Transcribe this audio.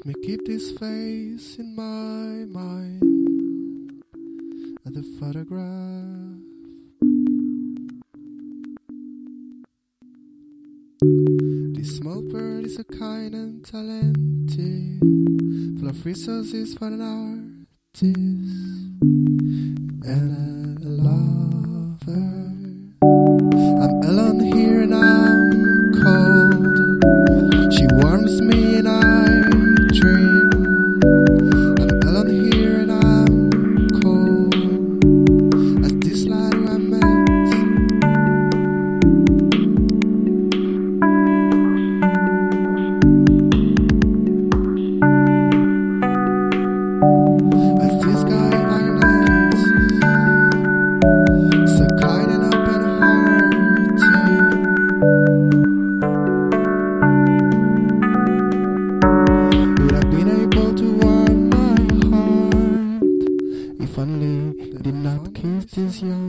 me keep this face in my mind and the photograph. This small bird is so kind and talented, full of resources for an artist and a lover. I'm alone here and I'm cold. She warms me and I dream. I'm alone here and I'm cold as this light I met. As this guy I nice, so kind and open hearted. Would have been able to warm my heart if only I did not kiss this young